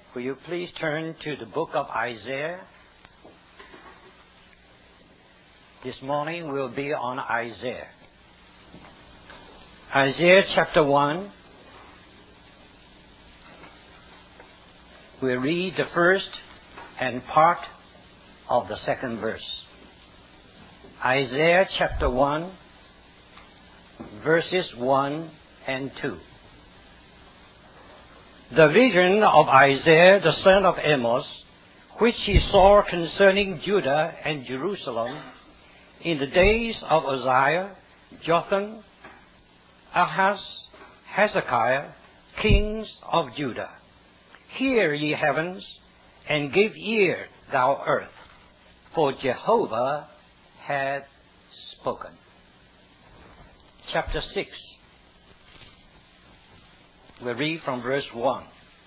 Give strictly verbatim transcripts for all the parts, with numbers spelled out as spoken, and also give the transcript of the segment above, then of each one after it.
Will you please turn to the book of Isaiah? This morning we'll be on Isaiah. Isaiah chapter one. We'll read the first and part of the second verse. Isaiah chapter one, verses one and two. The vision of Isaiah the son of Amos, which he saw concerning Judah and Jerusalem in the days of Uzziah, Jotham, Ahaz, Hezekiah, kings of Judah. Hear, ye heavens, and give ear, thou earth, for Jehovah hath spoken. Chapter six. We'll read from verse one.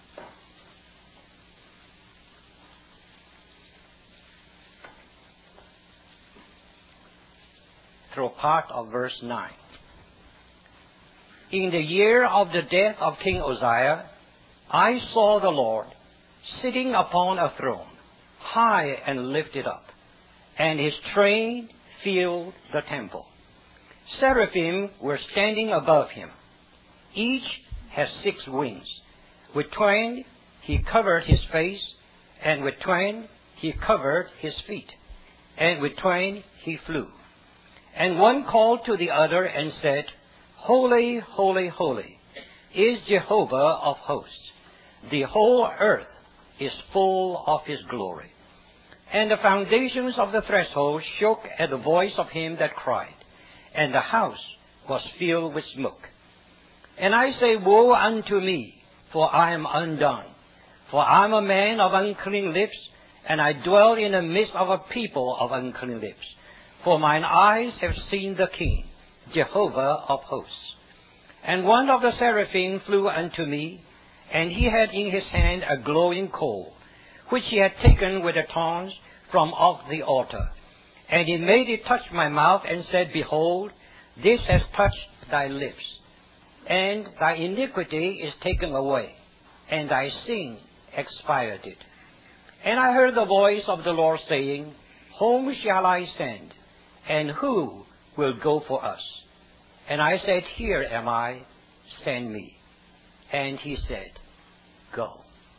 Through part of verse nine. In the year of the death of King Uzziah, I saw the Lord sitting upon a throne, high and lifted up, and his train filled the temple. Seraphim were standing above him. Each has six wings. With twain he covered his face, and with twain he covered his feet, and with twain he flew. And one called to the other and said, Holy, holy, holy is Jehovah of hosts. The whole earth is full of his glory. And the foundations of the threshold shook at the voice of him that cried, and the house was filled with smoke. And I say, Woe unto me, for I am undone. For I am a man of unclean lips, and I dwell in the midst of a people of unclean lips. For mine eyes have seen the King, Jehovah of hosts. And one of the seraphim flew unto me, and he had in his hand a glowing coal, which he had taken with the tongs from off the altar. And he made it touch my mouth, and said, Behold, this has touched thy lips, and thy iniquity is taken away, and thy sin expired it. And I heard the voice of the Lord saying, Whom shall I send, and who will go for us? And I said, Here am I, send me. And he said, Go.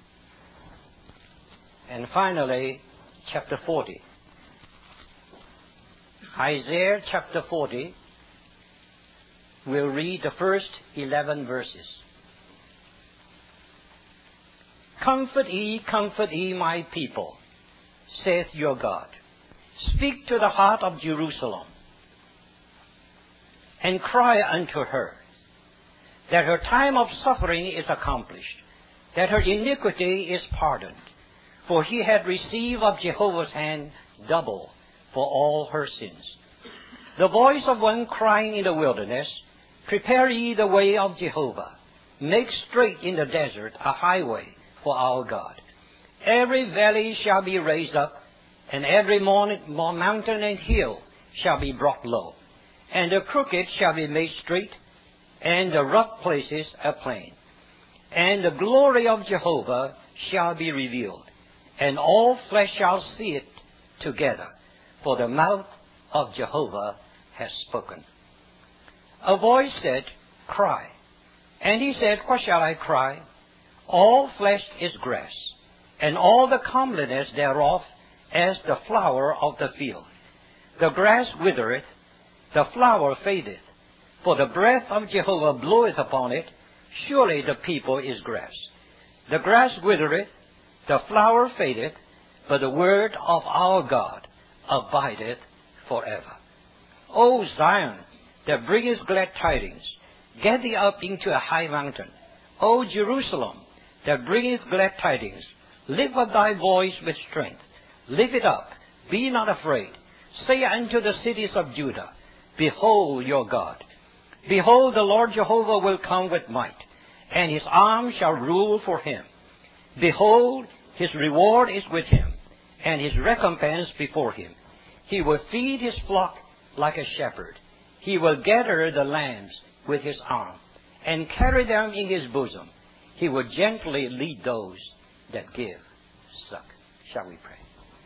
And finally, chapter forty. Isaiah chapter forty. We'll read the first eleven verses. Comfort ye, comfort ye, my people, saith your God. Speak to the heart of Jerusalem, and cry unto her, that her time of suffering is accomplished, that her iniquity is pardoned, for he had received of Jehovah's hand double for all her sins. The voice of one crying in the wilderness, Prepare ye the way of Jehovah, make straight in the desert a highway for our God. Every valley shall be raised up, and every mountain and hill shall be brought low, and the crooked shall be made straight, and the rough places a plain. And the glory of Jehovah shall be revealed, and all flesh shall see it together, for the mouth of Jehovah has spoken. A voice said, Cry. And he said, What shall I cry? All flesh is grass, and all the comeliness thereof as the flower of the field. The grass withereth, the flower fadeth, for the breath of Jehovah bloweth upon it. Surely the people is grass. The grass withereth, the flower fadeth, but the word of our God abideth forever. O Zion, that bringest glad tidings, get thee up into a high mountain. O Jerusalem, that bringest glad tidings, lift up thy voice with strength. Lift it up, be not afraid. Say unto the cities of Judah, Behold your God. Behold, the Lord Jehovah will come with might, and his arm shall rule for him. Behold, his reward is with him, and his recompense before him. He will feed his flock like a shepherd. He will gather the lambs with his arm, and carry them in his bosom. He will gently lead those that give suck. Shall we pray?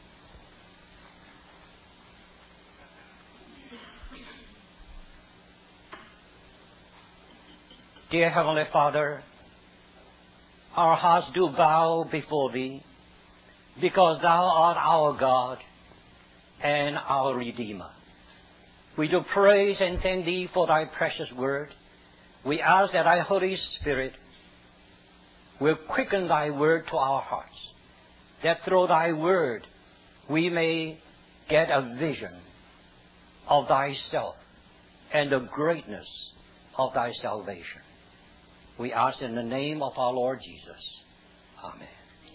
Dear Heavenly Father, our hearts do bow before Thee, because Thou art our God and our Redeemer. We do praise and thank Thee for Thy precious word. We ask that Thy Holy Spirit will quicken Thy word to our hearts, that through Thy word we may get a vision of Thyself and the greatness of Thy salvation. We ask in the name of our Lord Jesus. Amen.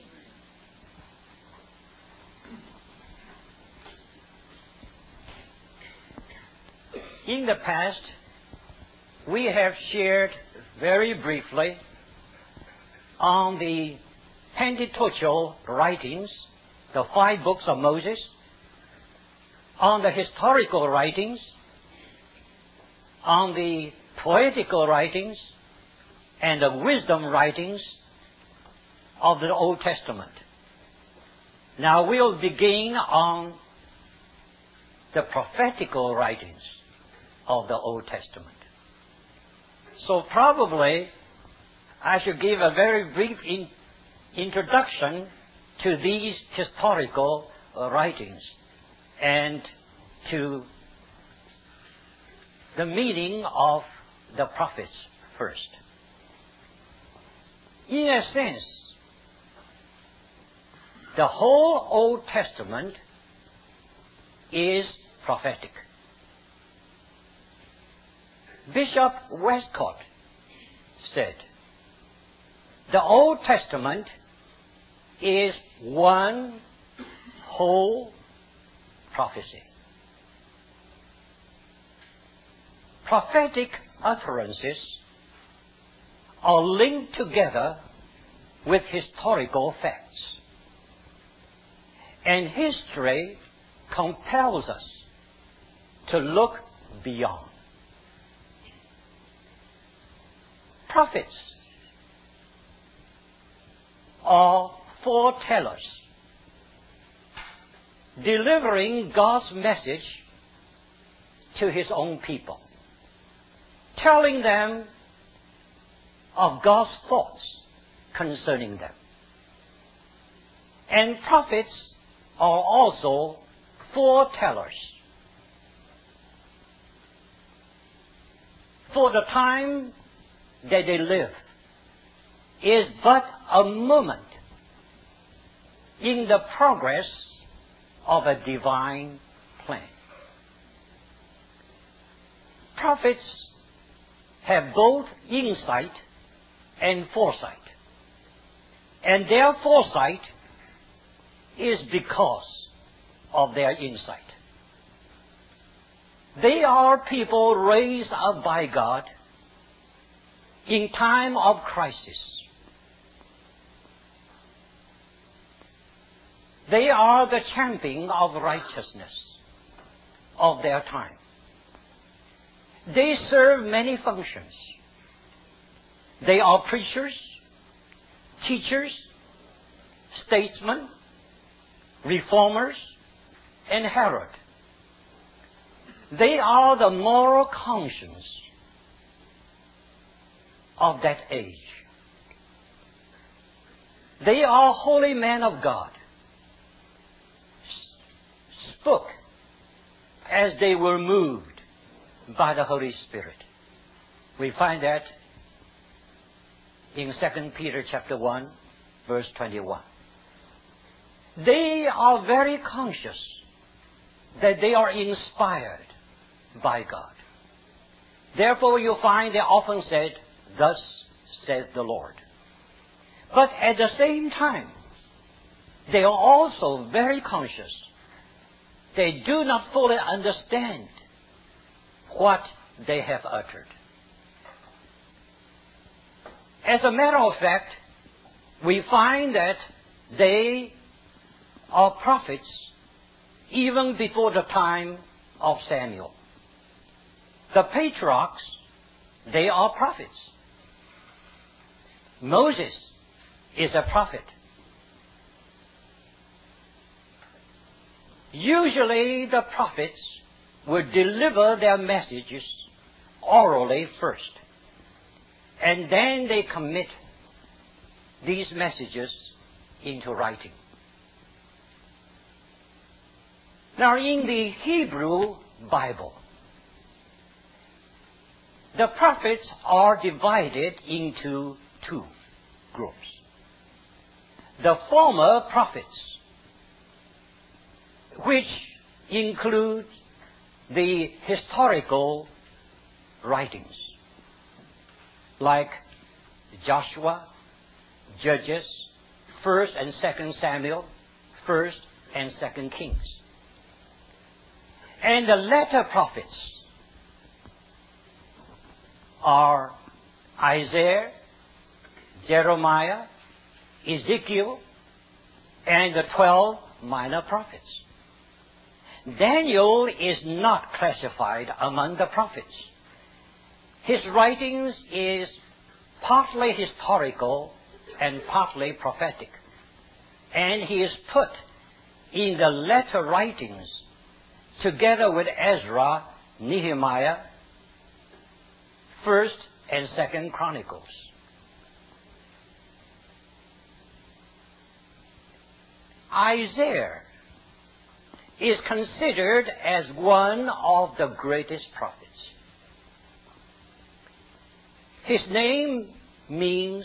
In the past, we have shared very briefly on the Pentateuchal writings, the five books of Moses, on the historical writings, on the poetical writings, and the wisdom writings of the Old Testament. Now we'll begin on the prophetical writings of the Old Testament. So probably I should give a very brief in, introduction to these historical uh, writings and to the meaning of the prophets first. In a sense, the whole Old Testament is prophetic. Bishop Westcott said, the Old Testament is one whole prophecy. Prophetic utterances are linked together with historical facts. And history compels us to look beyond. Prophets are foretellers, delivering God's message to His own people, telling them of God's thoughts concerning them. And prophets are also foretellers. For the time that they live is but a moment in the progress of a divine plan. Prophets have both insight and foresight. And their foresight is because of their insight. They are people raised up by God in time of crisis. They are the champion of righteousness of their time. They serve many functions. They are preachers, teachers, statesmen, reformers, and herald. They are the moral conscience of that age. They are holy men of God, spoke as they were moved by the Holy Spirit. We find that in Second Peter chapter one, verse twenty-one. They are very conscious that they are inspired by God. Therefore you find they often said, "Thus saith the Lord." But at the same time, they are also very conscious. They do not fully understand what they have uttered. As a matter of fact, we find that they are prophets even before the time of Samuel. The patriarchs, they are prophets. Moses is a prophet. Usually the prophets would deliver their messages orally first, and then they commit these messages into writing. Now, in the Hebrew Bible, the prophets are divided into two groups. The former prophets, which include the historical writings, like Joshua, Judges, First and Second Samuel, First and Second Kings. And the latter prophets are Isaiah, Jeremiah, Ezekiel, and the twelve minor prophets. Daniel is not classified among the prophets. His writings is partly historical and partly prophetic. And he is put in the latter writings together with Ezra, Nehemiah, First and Second Chronicles. Isaiah is considered as one of the greatest prophets. His name means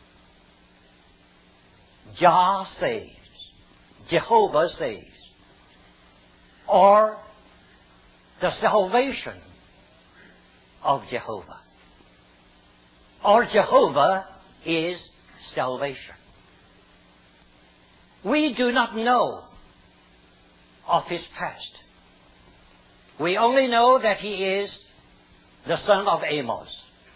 Jah saves, Jehovah saves, or the salvation of Jehovah, or Jehovah is salvation. We do not know of his past. We only know that he is the son of Amos.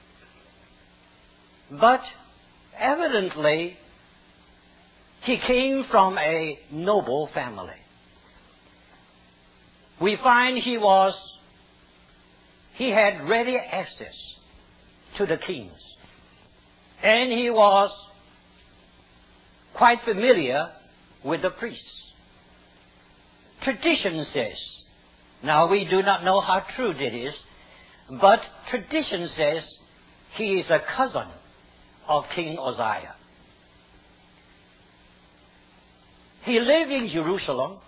But evidently, he came from a noble family. We find he was, he had ready access to the kings. And he was quite familiar with the priests. Tradition says, now we do not know how true it is, but tradition says he is a cousin of King Uzziah. He lived in Jerusalem,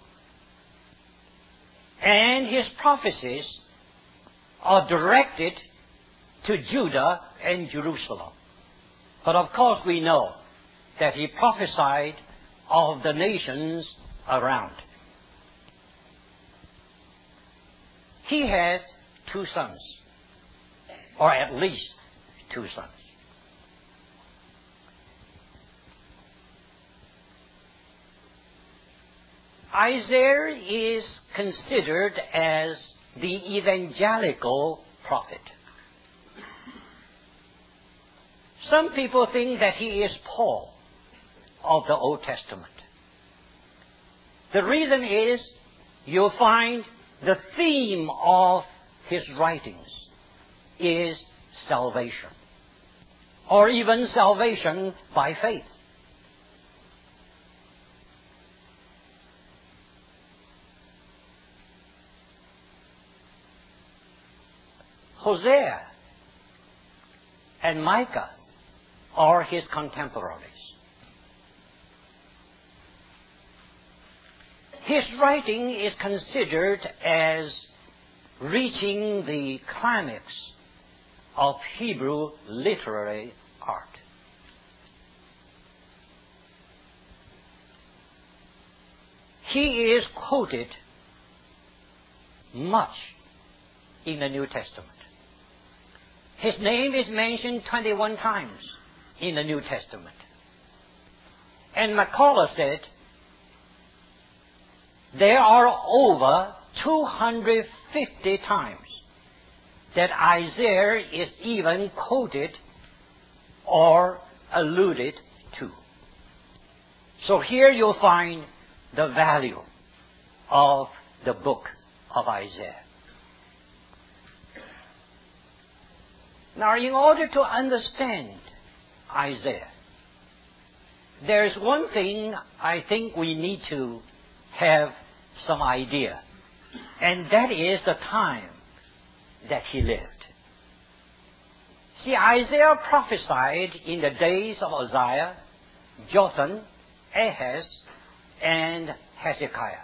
and his prophecies are directed to Judah and Jerusalem. But of course we know that he prophesied of the nations around. He had two sons, or at least two sons. Isaiah is considered as the evangelical prophet. Some people think that he is Paul of the Old Testament. The reason is you'll find the theme of his writings is salvation, or even salvation by faith. Hosea and Micah are his contemporaries. His writing is considered as reaching the climax of Hebrew literary art. He is quoted much in the New Testament. His name is mentioned twenty-one times in the New Testament. And McCullough said, there are over two hundred fifty times that Isaiah is even quoted or alluded to. So here you'll find the value of the book of Isaiah. Now, in order to understand Isaiah, there is one thing I think we need to have some idea, and that is the time that he lived. See, Isaiah prophesied in the days of Uzziah, Jotham, Ahaz, and Hezekiah.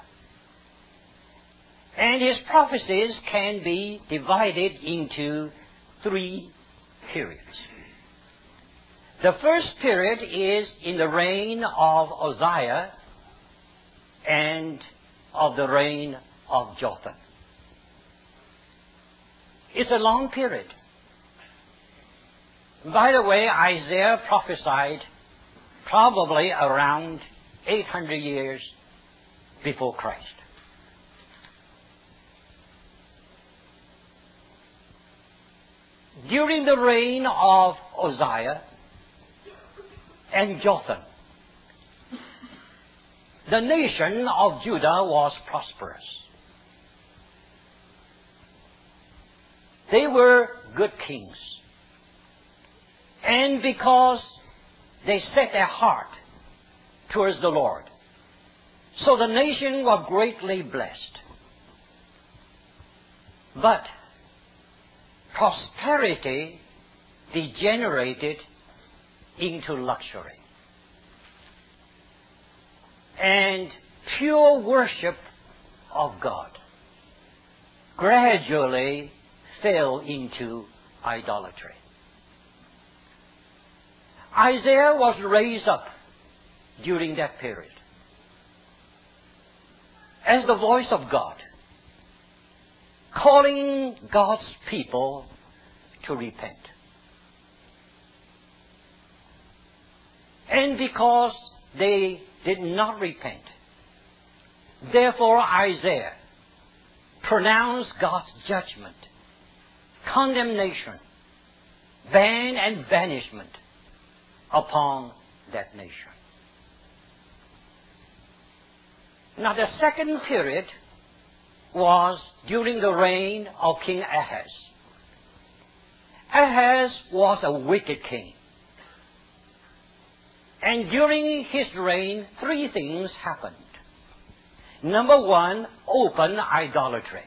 And his prophecies can be divided into three periods. The first period is in the reign of Uzziah and of the reign of Jotham. It's a long period. By the way, Isaiah prophesied probably around eight hundred years before Christ. During the reign of Uzziah and Jotham, the nation of Judah was prosperous. They were good kings. And because they set their heart towards the Lord, so the nation was greatly blessed. But prosperity degenerated into luxury. And pure worship of God gradually fell into idolatry. Isaiah was raised up during that period as the voice of God, calling God's people to repent. And because they did not repent, therefore Isaiah pronounced God's judgment, condemnation, ban and banishment upon that nation. Now the second period was during the reign of King Ahaz. Ahaz was a wicked king. And during his reign, three things happened. Number one, open idolatry.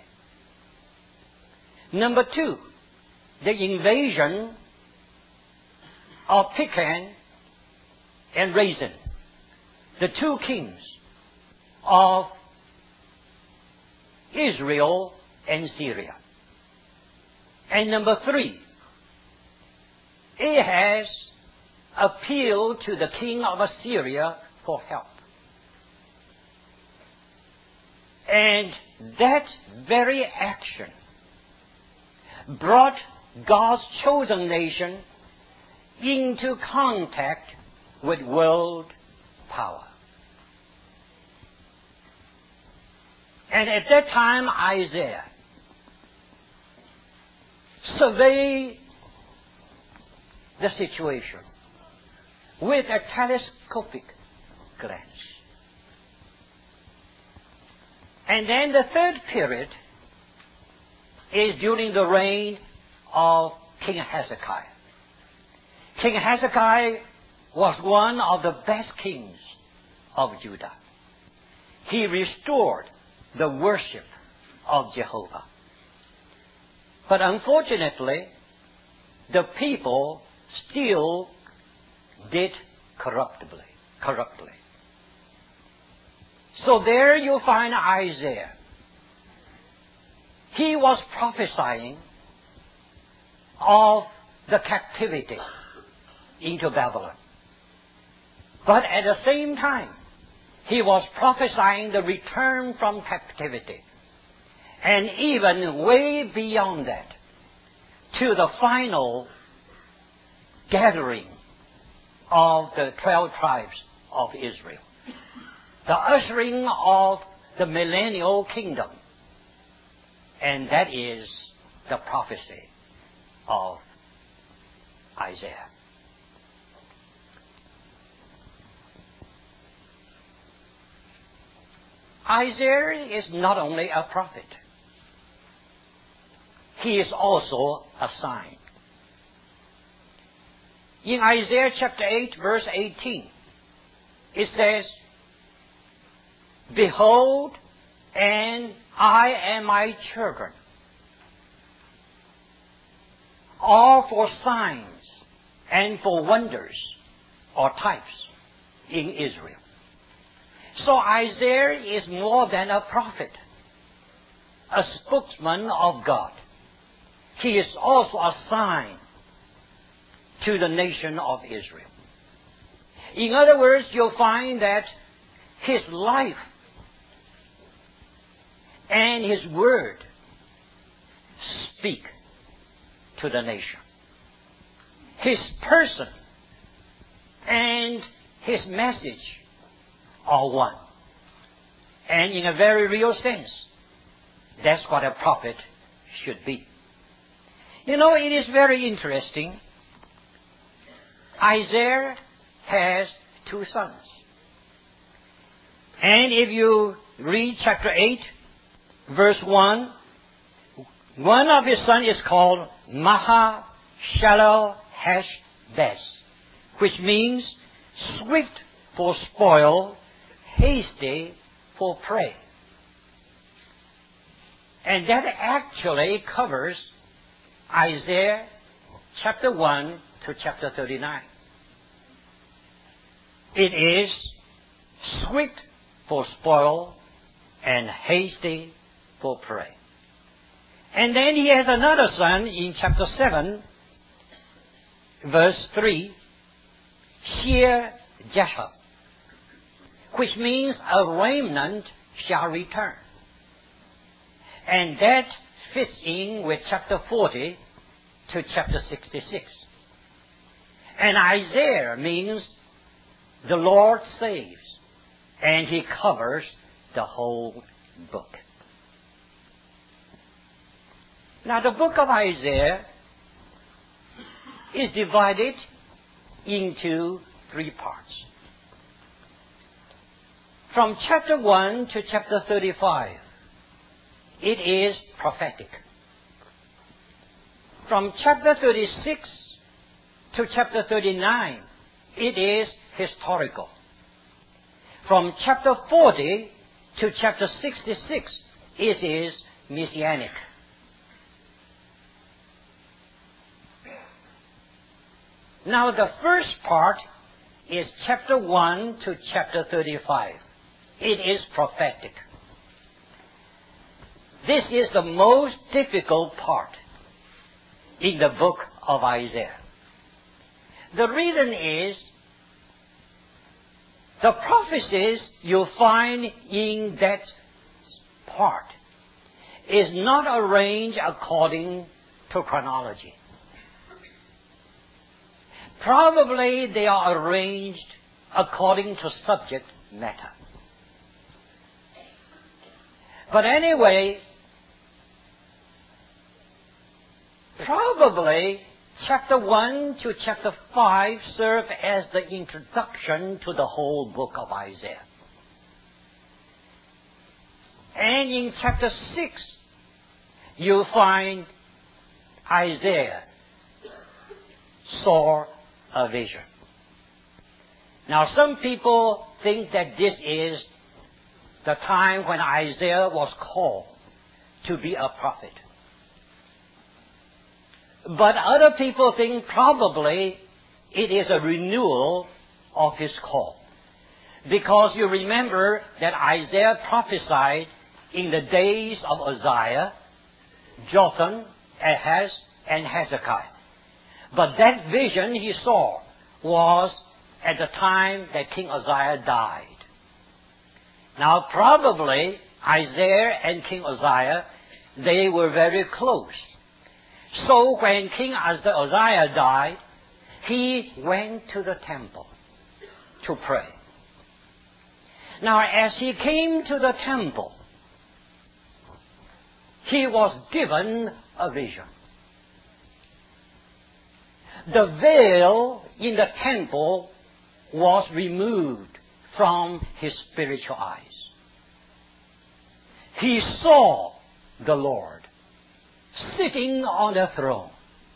Number two, the invasion of Pekah and Rezin, the two kings of Israel and Syria. And number three, Ahaz appealed to the king of Assyria for help. And that very action brought God's chosen nation into contact with world power. And at that time, Isaiah surveyed the situation with a telescopic glance. And then the third period is during the reign of King Hezekiah. King Hezekiah was one of the best kings of Judah. He restored the worship of Jehovah. But unfortunately, the people still did corruptly, corruptly. So there you find Isaiah. He was prophesying of the captivity into Babylon. But at the same time, he was prophesying the return from captivity. And even way beyond that, to the final gathering of the twelve tribes of Israel. The ushering of the millennial kingdom. And that is the prophecy of Isaiah. Isaiah is not only a prophet. He is also a sign. In Isaiah chapter eight, verse eighteen, it says, "Behold, and I and my children are for signs and for wonders or types in Israel. So Isaiah is more than a prophet, a spokesman of God. He is also a sign to the nation of Israel. In other words, you'll find that his life and his word speak to the nation. His person and his message are one. And in a very real sense, that's what a prophet should be. You know, it is very interesting. Isaiah has two sons. And if you read chapter eight, verse one, one of his sons is called Maha-shalal-hash-baz, which means swift for spoil, hasty for prey. And that actually covers Isaiah chapter one to chapter thirty-nine. It is swift for spoil and hasty for prey. And then he has another son in chapter seven, verse three, Shear-jashub, which means a remnant shall return. And that fits in with chapter forty to chapter sixty-six. And Isaiah means the Lord saves, and he covers the whole book. Now, the book of Isaiah is divided into three parts. From chapter one to chapter thirty-five, it is prophetic. From chapter thirty-six to chapter thirty-nine, it is historical. From chapter forty to chapter sixty-six, it is messianic. Now, the first part is chapter one to chapter thirty-five. It is prophetic. This is the most difficult part in the book of Isaiah. The reason is the prophecies you find in that part is not arranged according to chronology. Probably they are arranged according to subject matter. But anyway, probably chapter one to chapter five serve as the introduction to the whole book of Isaiah. And in chapter six, you find Isaiah saw a vision. Now, some people think that this is the time when Isaiah was called to be a prophet. But other people think probably it is a renewal of his call. Because you remember that Isaiah prophesied in the days of Uzziah, Jotham, Ahaz, and Hezekiah. But that vision he saw was at the time that King Uzziah died. Now, probably Isaiah and King Uzziah, they were very close. So when King Uzziah died, he went to the temple to pray. Now, as he came to the temple, he was given a vision. The veil in the temple was removed from his spiritual eyes. He saw the Lord sitting on the throne.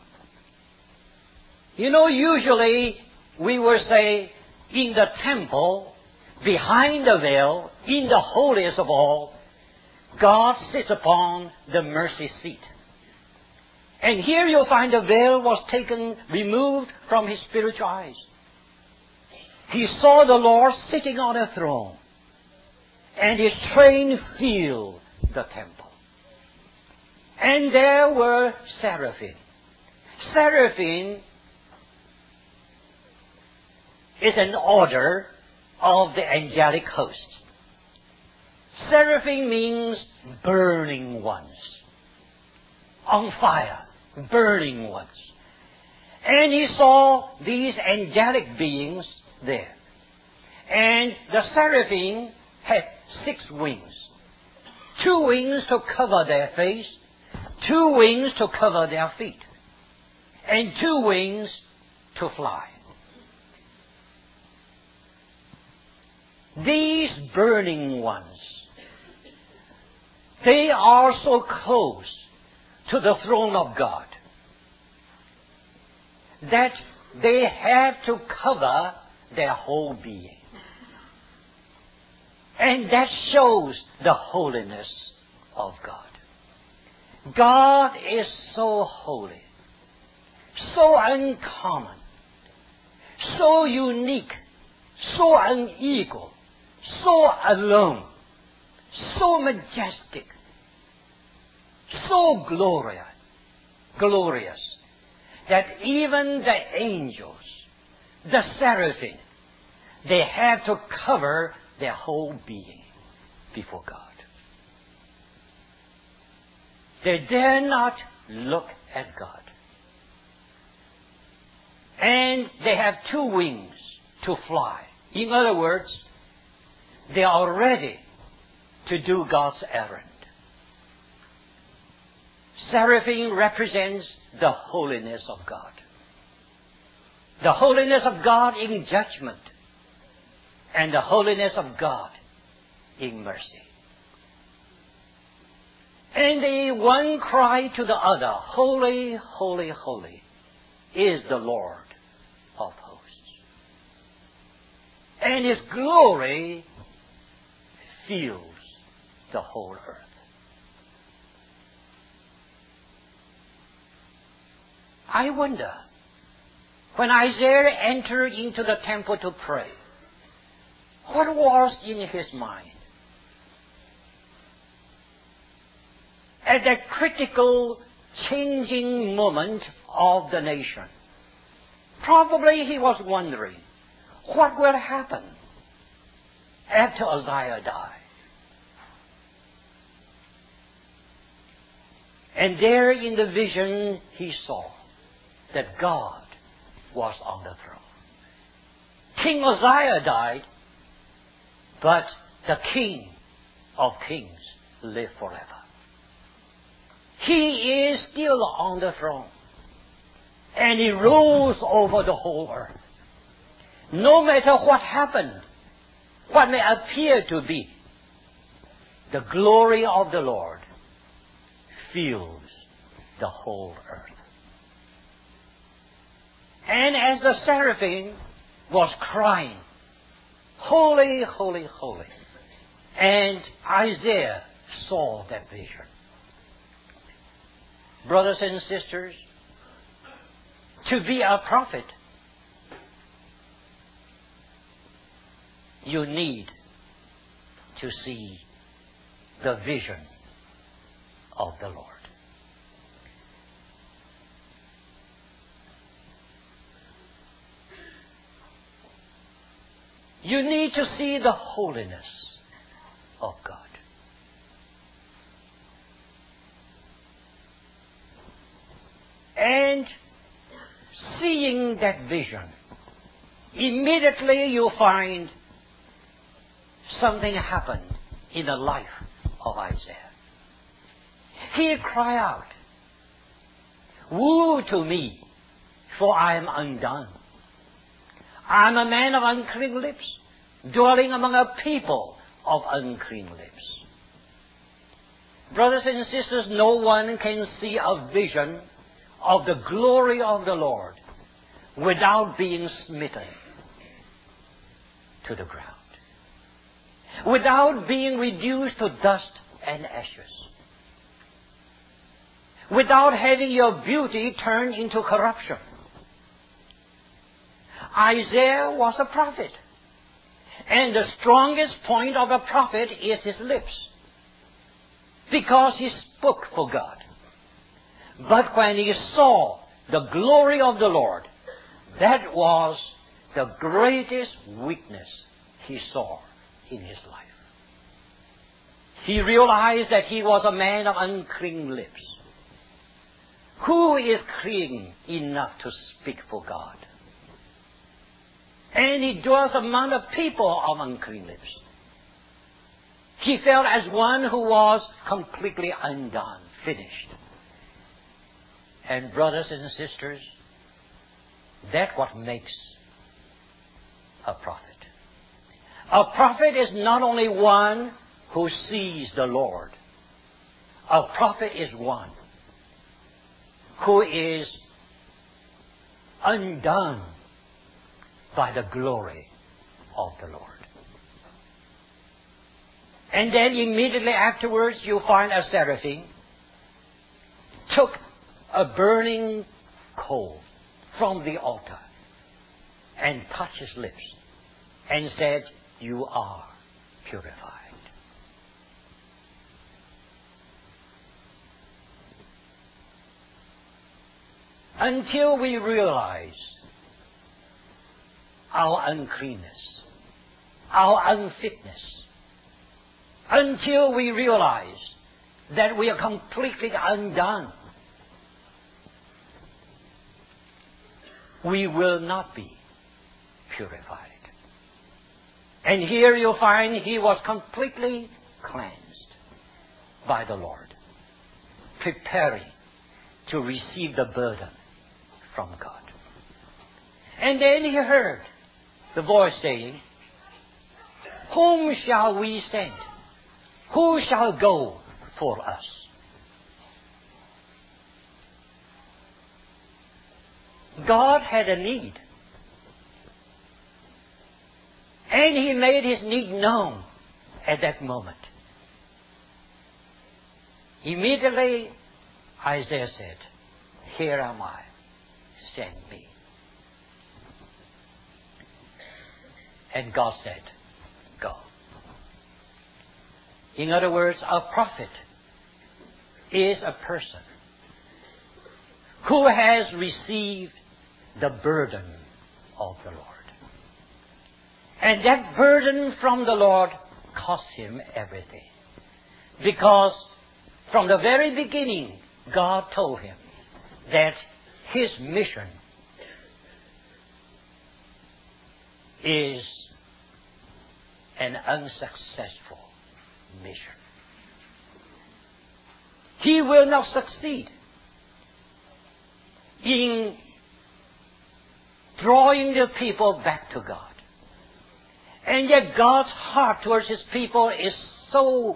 You know, usually we will say in the temple, behind the veil, in the holiest of all, God sits upon the mercy seat. And here you'll find the veil was taken, removed from his spiritual eyes. He saw the Lord sitting on a throne, and his train filled the temple. And there were seraphim. Seraphim is an order of the angelic host. Seraphim means burning ones, on fire, burning ones. And he saw these angelic beings there. And the seraphim had six wings. Two wings to cover their face, two wings to cover their feet, and two wings to fly. These burning ones, they are so close to the throne of God that they have to cover their whole being. And that shows the holiness of God. God is so holy, so uncommon, so unique, so unequal, so alone, so majestic, so glorious, glorious, that even the angels, the seraphim, they have to cover their whole being before God. They dare not look at God. And they have two wings to fly. In other words, they are ready to do God's errand. Seraphim represents the holiness of God. The holiness of God in judgment, and the holiness of God in mercy. And the one cried to the other, Holy, holy, holy is the Lord of hosts. And his glory fills the whole earth. I wonder, when Isaiah entered into the temple to pray, what was in his mind? At that critical, changing moment of the nation, probably he was wondering, what will happen after Uzziah died? And there in the vision he saw that God was on the throne. King Uzziah died, but the King of Kings lives forever. He is still on the throne, and he rules over the whole earth. No matter what happened, what may appear to be, the glory of the Lord fills the whole earth. And as the seraphim was crying, Holy, holy, holy, and Isaiah saw that vision. Brothers and sisters, to be a prophet, you need to see the vision of the Lord. You need to see the holiness of God. And seeing that vision, immediately you find something happened in the life of Isaiah. He cried out, Woe to me, for I am undone. I am a man of unclean lips, dwelling among a people of unclean lips. Brothers and sisters, no one can see a vision of the glory of the Lord without being smitten to the ground, without being reduced to dust and ashes. Without having your beauty turned into corruption. Isaiah was a prophet. And the strongest point of a prophet is his lips. Because he spoke for God. But when he saw the glory of the Lord, that was the greatest weakness he saw in his life. He realized that he was a man of unclean lips. Who is clean enough to speak for God? And he dwells among a people of unclean lips. He felt as one who was completely undone, finished. And brothers and sisters, that's what makes a prophet. A prophet is not only one who sees the Lord. A prophet is one who is undone by the glory of the Lord. And then immediately afterwards you find a seraphim took a burning coal from the altar and touched his lips and said, "You are purified." Until we realize our uncleanness, our unfitness, until we realize that we are completely undone, we will not be purified. And here you'll find he was completely cleansed by the Lord, preparing to receive the burden from God. And then he heard the voice saying, "Whom shall we send? Who shall go for us?" God had a need. And he made his need known at that moment. Immediately, Isaiah said, "Here am I, send me." And God said, "Go." In other words, a prophet is a person who has received the burden of the Lord. And that burden from the Lord cost him everything. Because from the very beginning, God told him that his mission is an unsuccessful mission. He will not succeed in drawing the people back to God. And yet God's heart towards his people is so,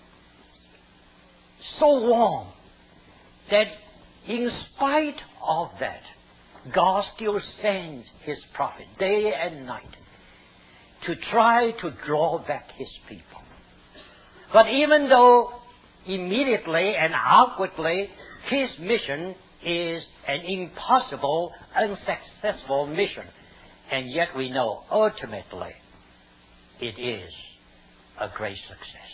so warm that in spite of that, God still sends his prophet day and night to try to draw back his people. But even though immediately and outwardly his mission is an impossible, unsuccessful mission, and yet we know ultimately it is a great success.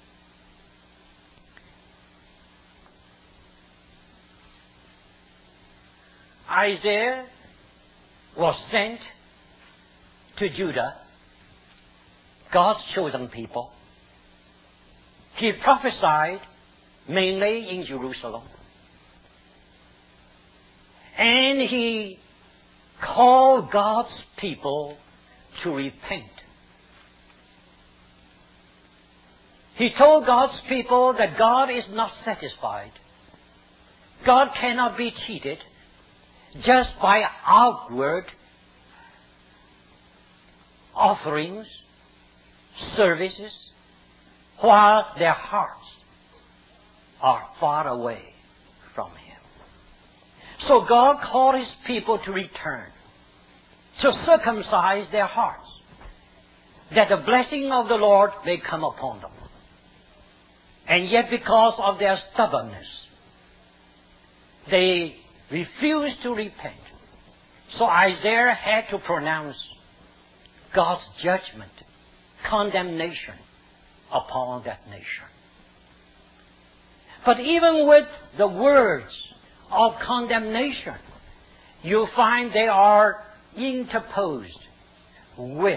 Isaiah was sent to Judah, God's chosen people. He prophesied mainly in Jerusalem. And he called God's people to repent. He told God's people that God is not satisfied. God cannot be cheated just by outward offerings, services, while their hearts are far away from him. So God called his people to return, to circumcise their hearts, that the blessing of the Lord may come upon them. And yet because of their stubbornness, they refused to repent. So Isaiah had to pronounce God's judgment, condemnation upon that nation. But even with the words of condemnation, you find they are interposed with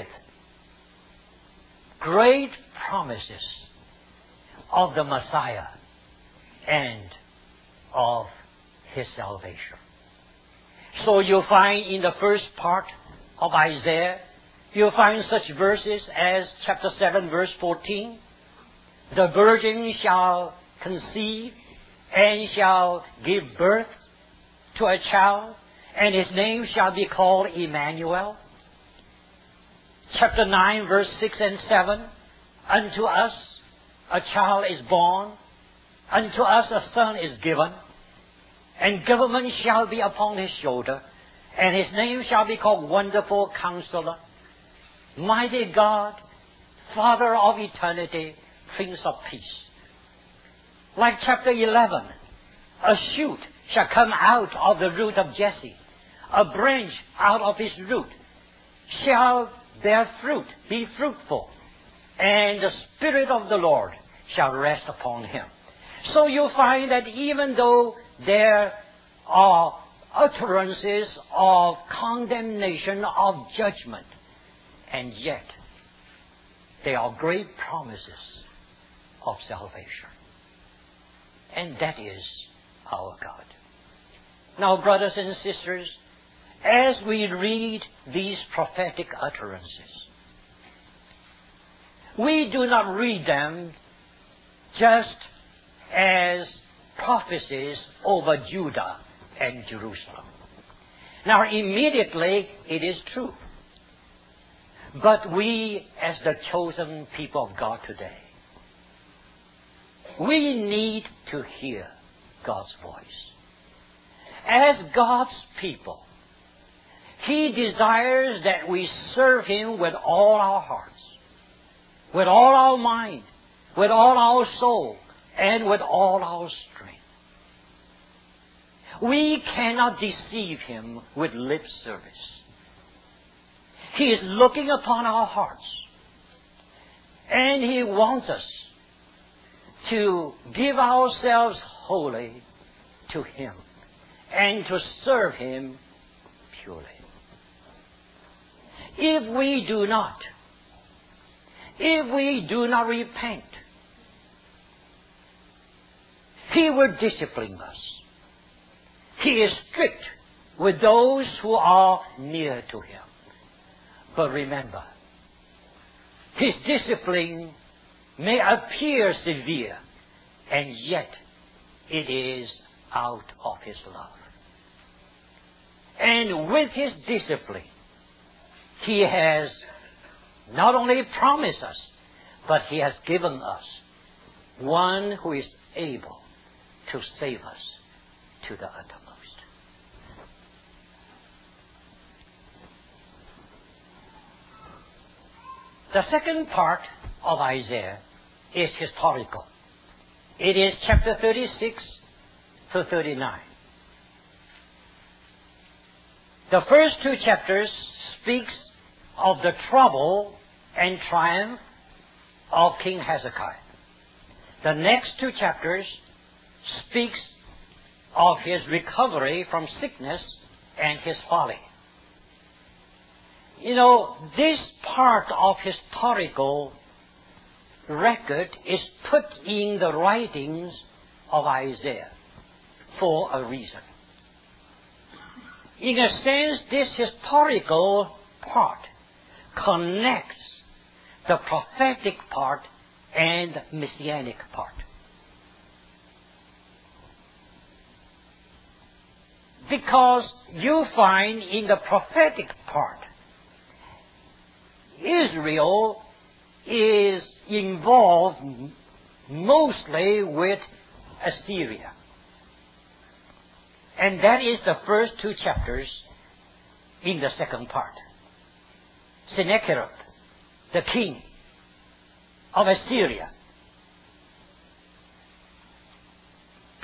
great promises of the Messiah and of His salvation. So you find in the first part of Isaiah, you find such verses as chapter seven, verse fourteen. The virgin shall conceive and shall give birth to a child, and his name shall be called Emmanuel. Chapter nine, verse six and seven. Unto us a child is born, unto us a son is given, and government shall be upon his shoulder, and his name shall be called Wonderful Counselor, Mighty God, Father of Eternity, Prince of Peace. Like chapter eleven, a shoot shall come out of the root of Jesse, a branch out of his root shall bear fruit, be fruitful, and the Spirit of the Lord shall rest upon him. So you find that even though there are utterances of condemnation, of judgment, and yet there are great promises of salvation. And that is our God. Now, brothers and sisters, as we read these prophetic utterances, we do not read them just as prophecies over Judah and Jerusalem. Now, immediately it is true. But we, as the chosen people of God today, we need to hear God's voice. As God's people, He desires that we serve Him with all our hearts, with all our mind, with all our soul, and with all our strength. We cannot deceive Him with lip service. He is looking upon our hearts, and He wants us to give ourselves wholly to Him and to serve Him purely. If we do not, if we do not repent, He will discipline us. He is strict with those who are near to Him. But remember, His discipline may appear severe, and yet it is out of His love. And with His discipline, He has not only promised us, but He has given us one who is able to save us to the uttermost. The second part of Isaiah is historical. It is chapter thirty-six to thirty-nine. The first two chapters speaks of the trouble and triumph of King Hezekiah. The next two chapters speaks of his recovery from sickness and his folly. You know, this part of historical record is put in the writings of Isaiah for a reason. In a sense, this historical part connects the prophetic part and messianic part. Because you find in the prophetic part, Israel is involved mostly with Assyria. And that is the first two chapters in the second part. Sennacherib, the king of Assyria,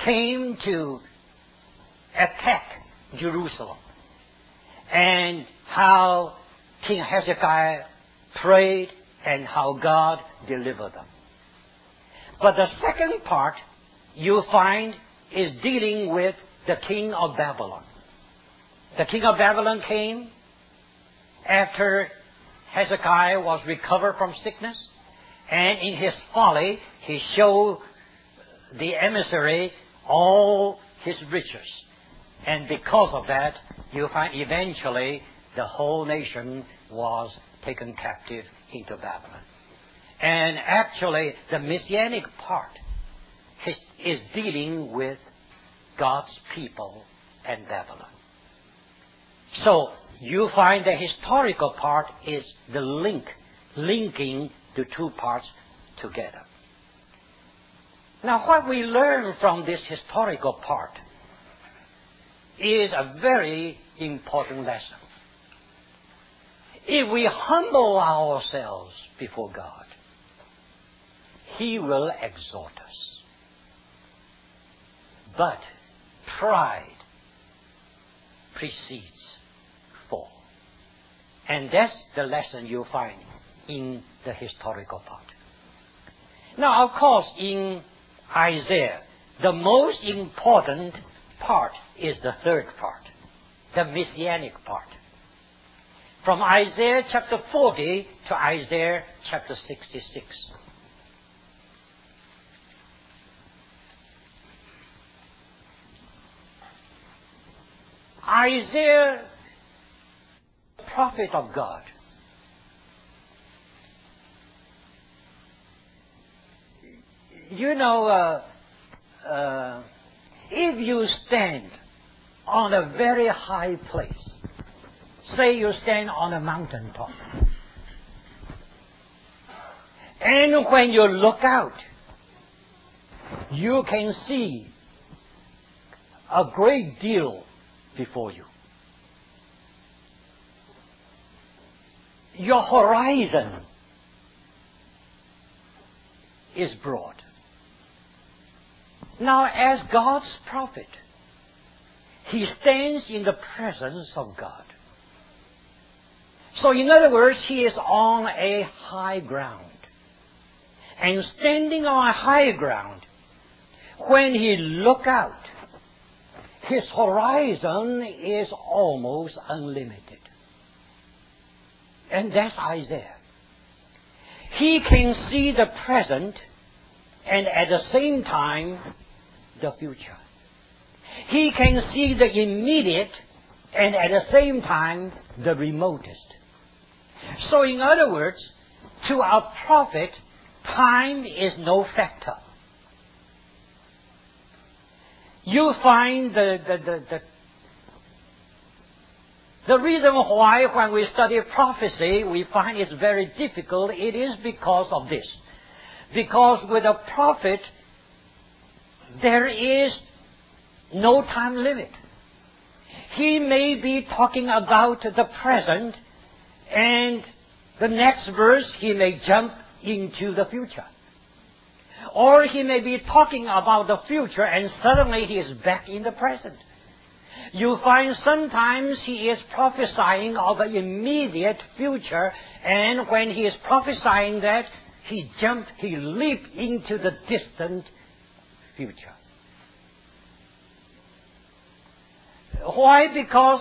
came to attack Jerusalem, and how King Hezekiah prayed and how God delivered them. But the second part you find is dealing with the king of Babylon. The king of Babylon came after Hezekiah was recovered from sickness, and in his folly he showed the emissary all his riches. And because of that, you find eventually the whole nation was taken captive into Babylon. And actually, the Messianic part is, is dealing with God's people and Babylon. So, you find the historical part is the link, linking the two parts together. Now, what we learn from this historical part is a very important lesson. If we humble ourselves before God, He will exalt us. But pride precedes fall. And that's the lesson you find in the historical part. Now, of course, in Isaiah, the most important part is the third part, the Messianic part. From Isaiah chapter forty to Isaiah chapter sixty-six. Isaiah, prophet of God, you know, uh, uh, if you stand on a very high place, say you stand on a mountaintop, and when you look out, you can see a great deal before you. Your horizon is broad. Now, as God's prophet, he stands in the presence of God. So, in other words, he is on a high ground. And standing on a high ground, when he look out, his horizon is almost unlimited. And that's Isaiah. He can see the present and at the same time the future. He can see the immediate and at the same time the remotest. So in other words, to a prophet, time is no factor. You find the, the, the, the, the reason why when we study prophecy we find it's very difficult, it is because of this. Because with a prophet, there is no time limit. He may be talking about the present, and the next verse he may jump into the future. Or he may be talking about the future and suddenly he is back in the present. You find sometimes he is prophesying of the immediate future, and when he is prophesying that, he jumped, he leaped into the distant future. Why? Because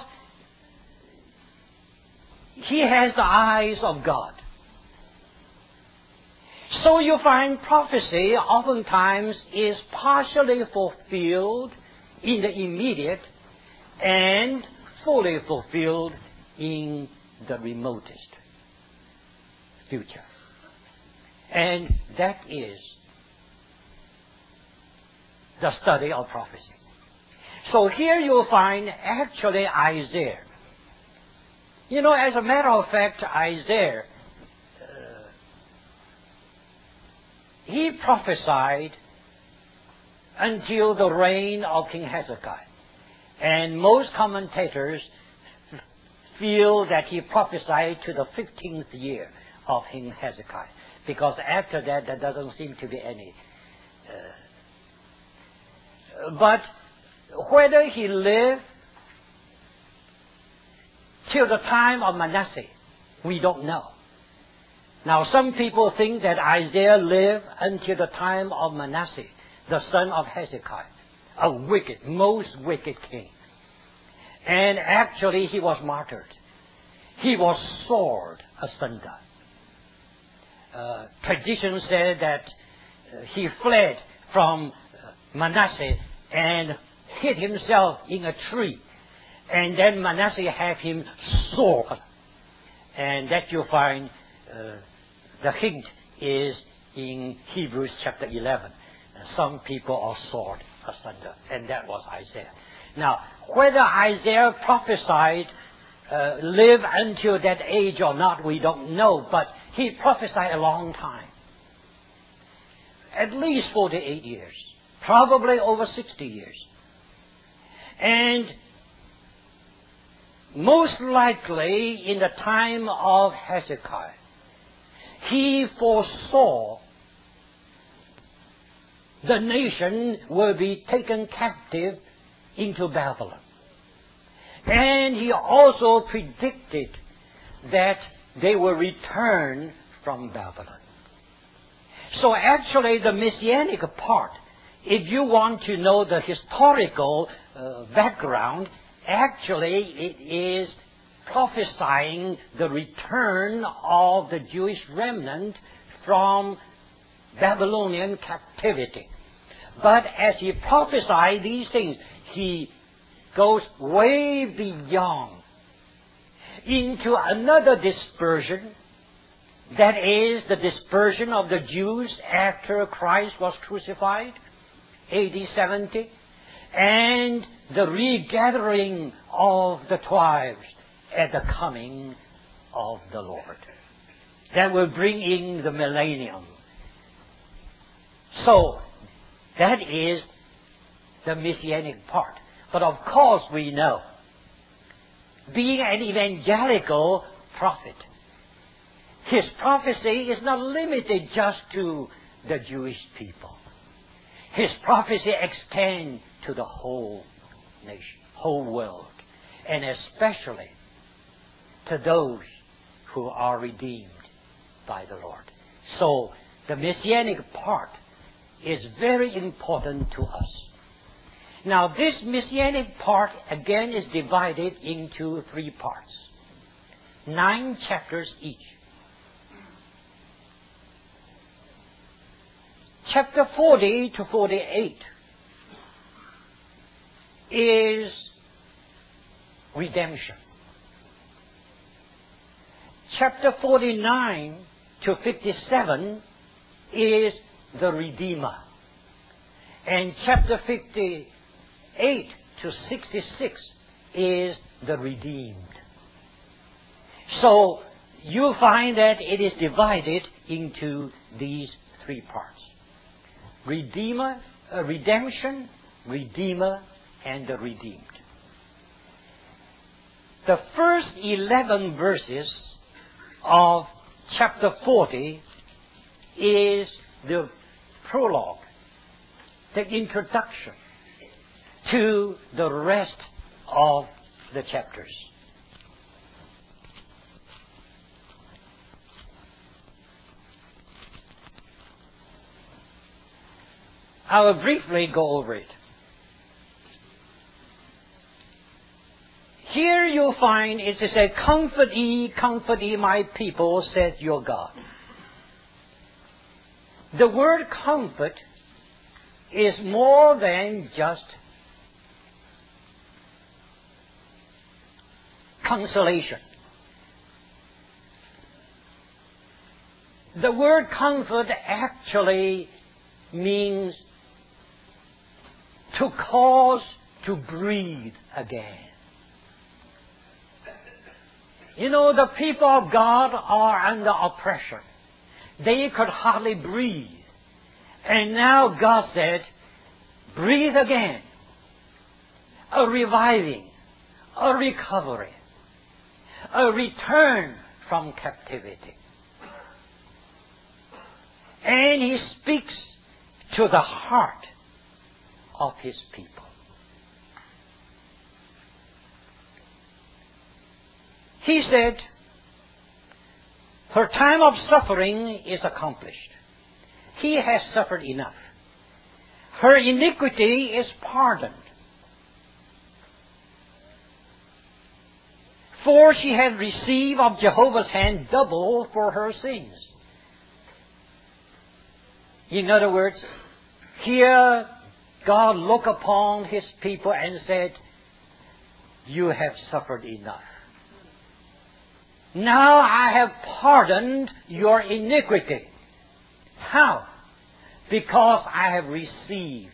he has the eyes of God. So you find prophecy oftentimes is partially fulfilled in the immediate and fully fulfilled in the remotest future. And that is the study of prophecy. So here you'll find actually Isaiah. You know, as a matter of fact, Isaiah, uh, he prophesied until the reign of King Hezekiah. And most commentators feel that he prophesied to the fifteenth year of King Hezekiah. Because after that, there doesn't seem to be any But whether he lived till the time of Manasseh, we don't know. Now, some people think that Isaiah lived until the time of Manasseh, the son of Hezekiah, a wicked, most wicked king. And actually, he was martyred. He was sawed asunder. Uh, tradition said that uh, he fled from Manasseh and hid himself in a tree. And then Manasseh had him sawed. And that you find uh, the hint is in Hebrews chapter eleven. Some people are sawed asunder. And that was Isaiah. Now, whether Isaiah prophesied, uh, lived until that age or not, we don't know. But he prophesied a long time. At least forty-eight years. Probably over sixty years. And most likely in the time of Hezekiah, he foresaw the nation will be taken captive into Babylon. And he also predicted that they will return from Babylon. So actually the Messianic part, if you want to know the historical uh, background, actually it is prophesying the return of the Jewish remnant from Babylonian captivity. But as he prophesied these things, he goes way beyond into another dispersion, that is the dispersion of the Jews after Christ was crucified, A D seventy, and the regathering of the tribes at the coming of the Lord. That will bring in the millennium. So, that is the Messianic part. But of course we know, being an evangelical prophet, his prophecy is not limited just to the Jewish people. His prophecy extends to the whole nation, whole world, and especially to those who are redeemed by the Lord. So, the Messianic part is very important to us. Now, this Messianic part, again, is divided into three parts. Nine chapters each. Chapter forty to forty-eight is redemption. Chapter forty-nine to fifty-seven is the Redeemer. And chapter fifty-eight to sixty-six is the redeemed. So you find that it is divided into these three parts. Redeemer, uh, redemption, Redeemer, and the redeemed. The first eleven verses of chapter forty is the prologue, the introduction to the rest of the chapters. I will briefly go over it. Here you'll find it says, "Comfort ye, comfort ye, my people, says your God." The word comfort is more than just consolation. The word comfort actually means to cause to breathe again. You know, the people of God are under oppression. They could hardly breathe. And now God said, breathe again. A reviving, a recovery, a return from captivity. And He speaks to the heart of His people. He said, her time of suffering is accomplished. He has suffered enough. Her iniquity is pardoned. For she had received of Jehovah's hand double for her sins. In other words, here God looked upon His people and said, you have suffered enough. Now I have pardoned your iniquity. How? Because I have received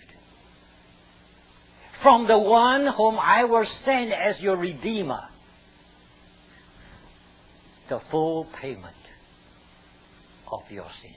from the one whom I will send as your Redeemer the full payment of your sins.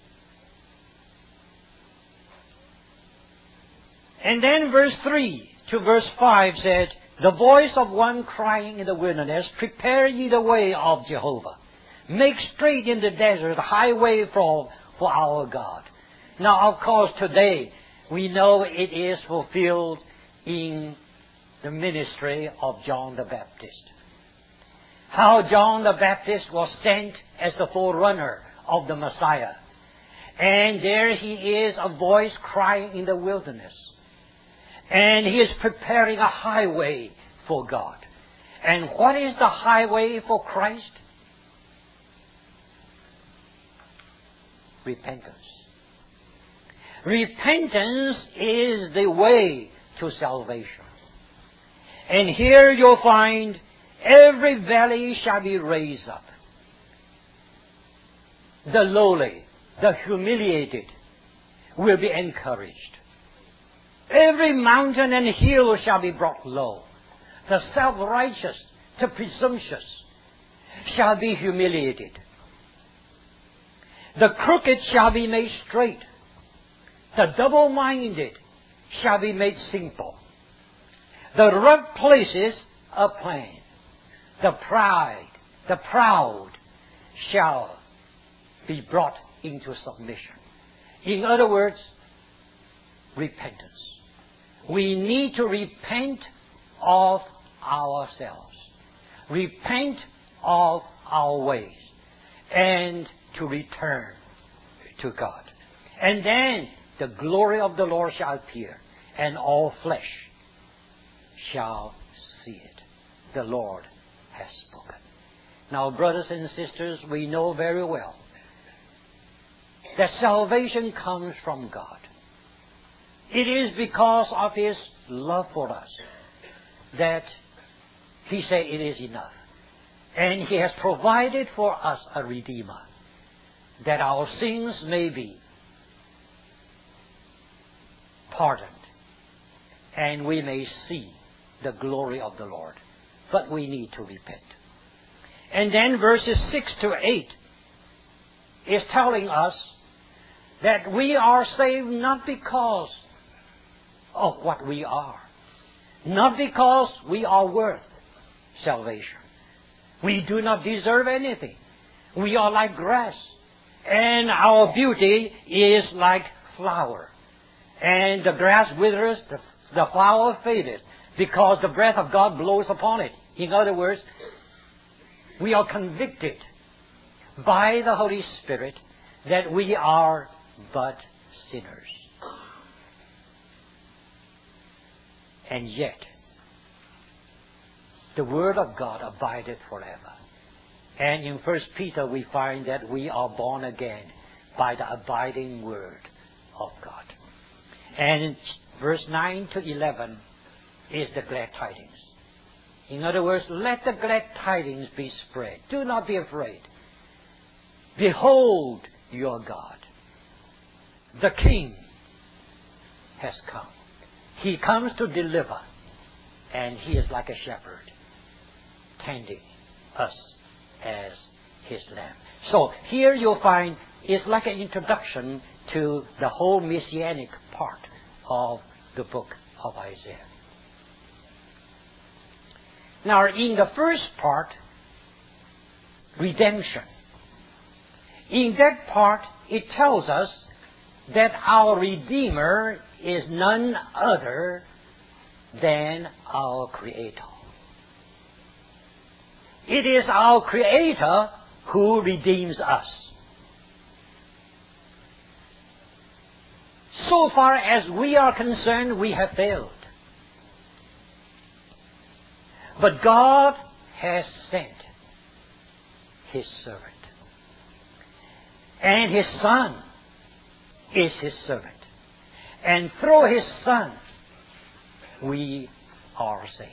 And then verse three to verse five said, the voice of one crying in the wilderness, prepare ye the way of Jehovah. Make straight in the desert a highway for, for our God. Now, of course, today we know it is fulfilled in the ministry of John the Baptist. How John the Baptist was sent as the forerunner of the Messiah. And there he is, a voice crying in the wilderness. And he is preparing a highway for God. And what is the highway for Christ? Repentance. Repentance is the way to salvation. And here you'll find every valley shall be raised up. The lowly, the humiliated will be encouraged. Every mountain and hill shall be brought low. The self-righteous, the presumptuous shall be humiliated. The crooked shall be made straight. The double-minded shall be made simple. The rough places are plain. The pride, the proud shall be brought into submission. In other words, repentance. We need to repent of ourselves. Repent of our ways. And to return to God. And then the glory of the Lord shall appear, and all flesh shall see it. The Lord has spoken. Now, brothers and sisters, we know very well that salvation comes from God. It is because of His love for us that He said it is enough. And He has provided for us a Redeemer, that our sins may be pardoned and we may see the glory of the Lord. But we need to repent. And then verses six to eight is telling us that we are saved not because of what we are, not because we are worth salvation. We do not deserve anything. We are like grass, and our beauty is like flower. And the grass withers, the, the flower fadeth, because the breath of God blows upon it. In other words, we are convicted by the Holy Spirit that we are but sinners. And yet, the Word of God abideth forever. And in First Peter we find that we are born again by the abiding Word of God. And verse nine to eleven is the glad tidings. In other words, let the glad tidings be spread. Do not be afraid. Behold your God. The King has come. He comes to deliver, and He is like a shepherd, tending us as His lamb. So here you'll find it's like an introduction to the whole messianic part of the book of Isaiah. Now, in the first part, redemption. In that part, it tells us that our Redeemer is none other than our Creator. It is our Creator who redeems us. So far as we are concerned, we have failed. But God has sent His servant. And His Son is His servant. And through His Son, we are saved.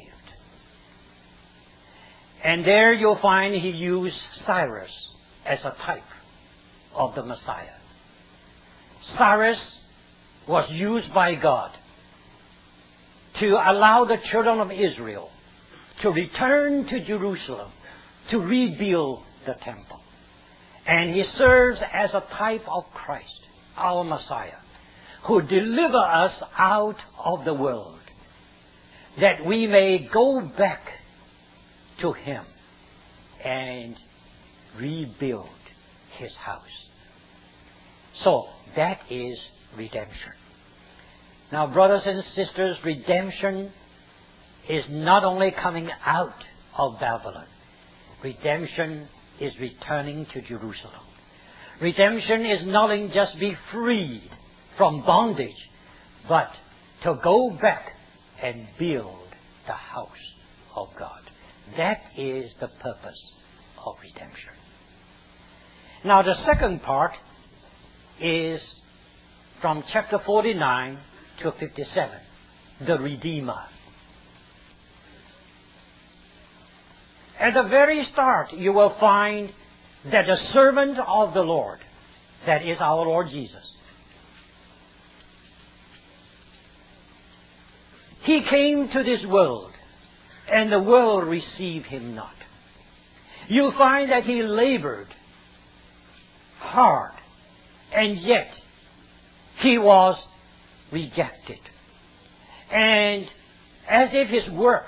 And there you'll find He used Cyrus as a type of the Messiah. Cyrus was used by God to allow the children of Israel to return to Jerusalem to rebuild the temple. And he serves as a type of Christ, our Messiah, who deliver us out of the world, that we may go back to Him and rebuild His house. So, that is redemption. Now, brothers and sisters, redemption is not only coming out of Babylon. Redemption is returning to Jerusalem. Redemption is not only just be freed from bondage, but to go back and build the house of God. That is the purpose of redemption. Now, the second part is from chapter forty-nine to fifty-seven, the Redeemer. At the very start, you will find that the servant of the Lord, that is our Lord Jesus, He came to this world, and the world received Him not. You find that He labored hard, and yet He was rejected. And as if His work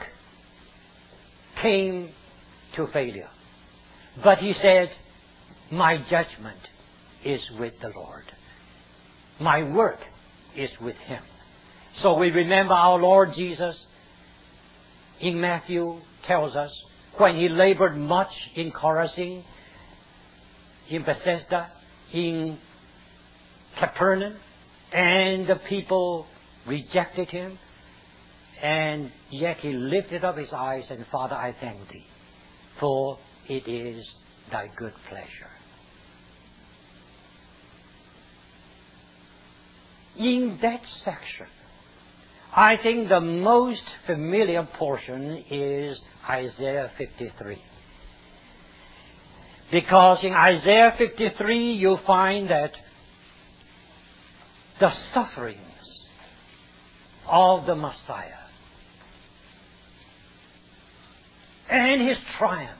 came to failure. But He said, my judgment is with the Lord. My work is with Him. So we remember our Lord Jesus in Matthew tells us when He labored much in Chorazin, in Bethesda, in Capernaum, and the people rejected Him, and yet He lifted up His eyes and, Father, I thank Thee, for it is Thy good pleasure. In that section, I think the most familiar portion is Isaiah fifty-three. Because in Isaiah fifty-three you find that the sufferings of the Messiah and His triumph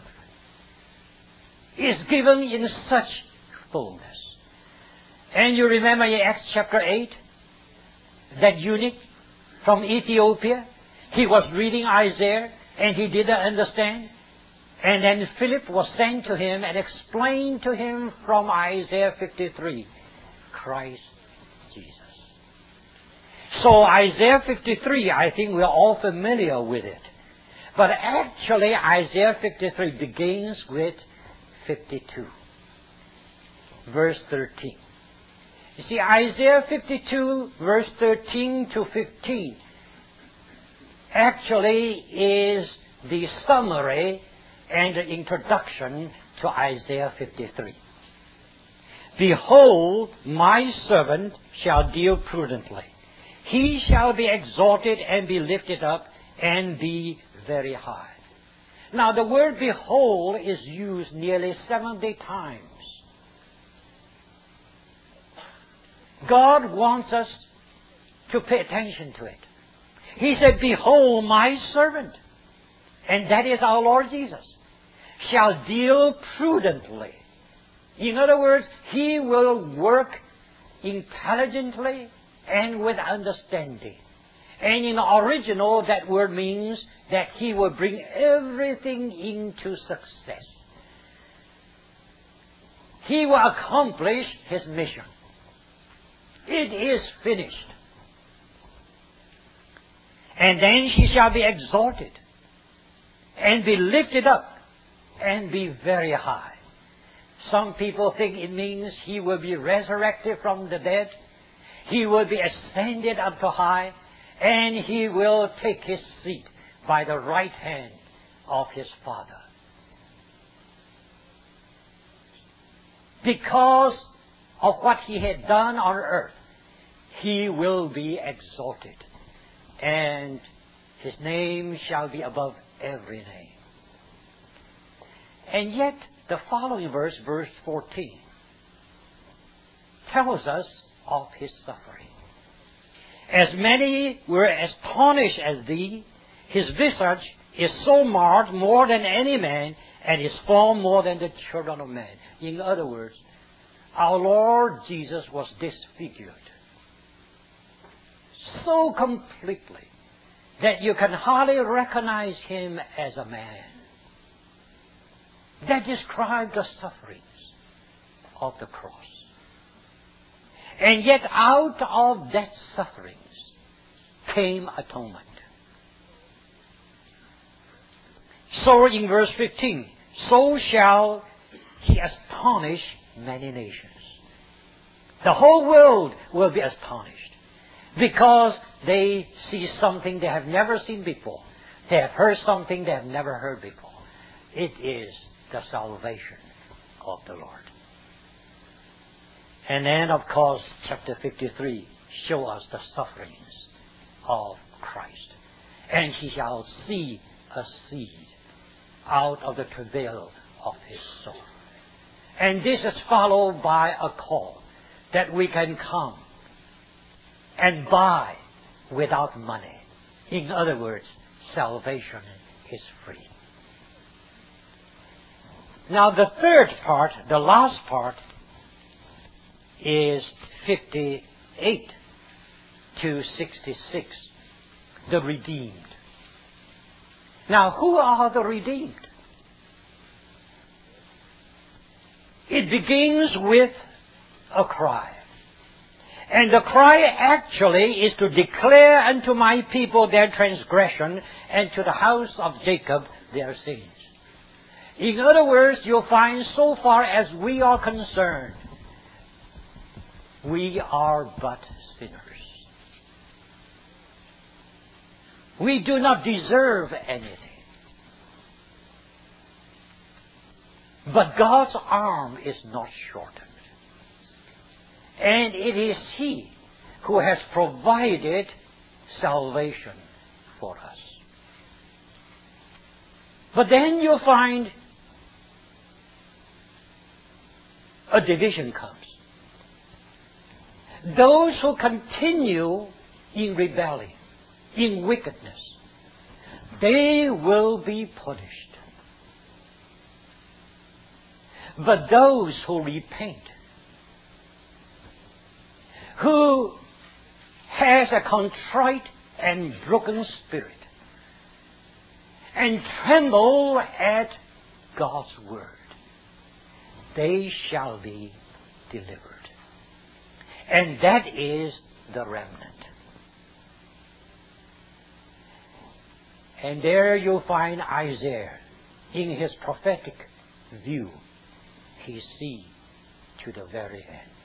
is given in such fullness. And you remember in Acts chapter eight, that eunuch from Ethiopia, he was reading Isaiah and he didn't understand. And then Philip was sent to him and explained to him from Isaiah fifty-three, Christ Jesus. So Isaiah fifty-three, I think we're all familiar with it. But actually Isaiah fifty-three begins with fifty-two, verse thirteen. You see, Isaiah fifty-two, verse thirteen to fifteen, actually is the summary and the introduction to Isaiah fifty-three. Behold, my servant shall deal prudently. He shall be exalted and be lifted up and be very high. Now, the word behold is used nearly seventy times. God wants us to pay attention to it. He said, behold, my servant, and that is our Lord Jesus, shall deal prudently. In other words, He will work intelligently and with understanding. And in the original, that word means that He will bring everything into success. He will accomplish His mission. It is finished. And then he shall be exalted, and be lifted up, and be very high. Some people think it means he will be resurrected from the dead. He will be ascended up to high, and he will take his seat by the right hand of his Father. Because of what he had done on earth, he will be exalted, and his name shall be above every name. And yet, the following verse, verse fourteen, tells us of his suffering. As many were astonished as thee, his visage is so marked more than any man, and his form more than the children of men. In other words, our Lord Jesus was disfigured so completely that you can hardly recognize him as a man. That describes the sufferings of the cross. And yet out of that sufferings came atonement. So in verse fifteen, so shall he astonish many nations. The whole world will be astonished because they see something they have never seen before. They have heard something they have never heard before. It is the salvation of the Lord. And then, of course, chapter fifty-three shows us the sufferings of Christ. And he shall see a seed out of the travail of his soul. And this is followed by a call that we can come and buy without money. In other words, salvation is free. Now the third part, the last part, is fifty-eight to sixty-six, the redeemed. Now, who are the redeemed? It begins with a cry. And the cry actually is to declare unto my people their transgression, and to the house of Jacob their sins. In other words, you'll find so far as we are concerned, we are but sinners. We do not deserve anything. But God's arm is not shortened. And it is He who has provided salvation for us. But then you'll find a division comes. Those who continue in rebellion, in wickedness, they will be punished. But those who repent, who has a contrite and broken spirit, and tremble at God's word, they shall be delivered. And that is the remnant. And there you'll find Isaiah in his prophetic view. He sees to the very end.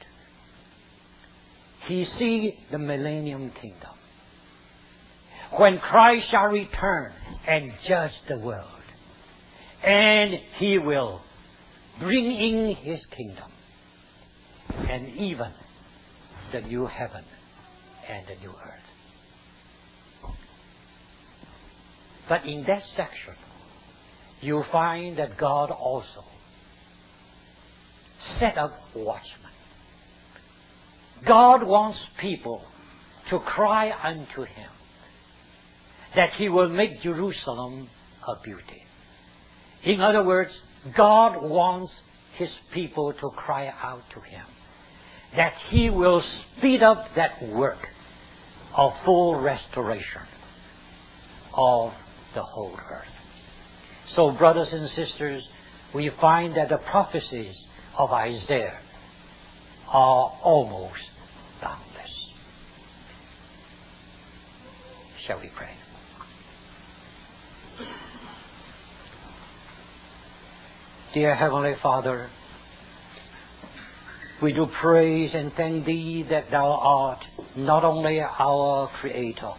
He sees the millennium kingdom, when Christ shall return and judge the world. And He will bring in His kingdom, and even the new heaven and the new earth. But in that section, you find that God also set up watchmen. God wants people to cry unto Him that He will make Jerusalem a beauty. In other words, God wants His people to cry out to Him that He will speed up that work of full restoration of the whole earth. So, brothers and sisters, we find that the prophecies of Isaiah are almost boundless. Shall we pray? Dear Heavenly Father, we do praise and thank Thee that Thou art not only our Creator,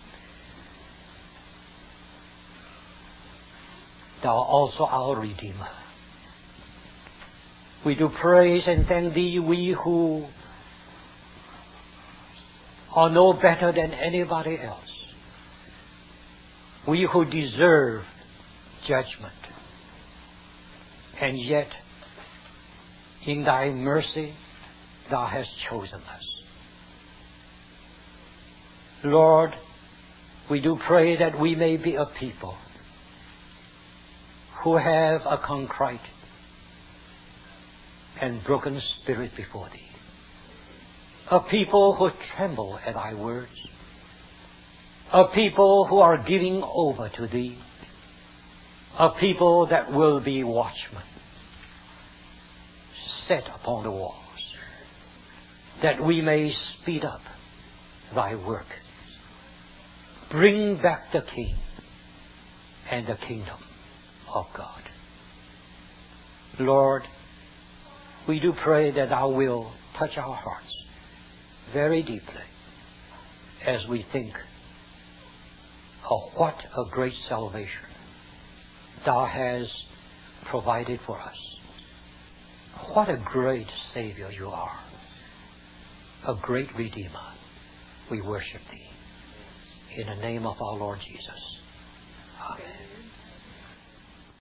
Thou art also our Redeemer. We do praise and thank Thee, we who are no better than anybody else, we who deserve judgment, and yet in Thy mercy Thou hast chosen us. Lord, we do pray that we may be a people who have a contrite and broken spirit before Thee, a people who tremble at Thy words, a people who are giving over to Thee, a people that will be watchmen set upon the walls, that we may speed up Thy work, bring back the King and the kingdom of God. Lord, we do pray that Thou will touch our hearts very deeply as we think of what a great salvation Thou hast provided for us. What a great Savior You are, a great Redeemer. We worship Thee. In the name of our Lord Jesus. Amen.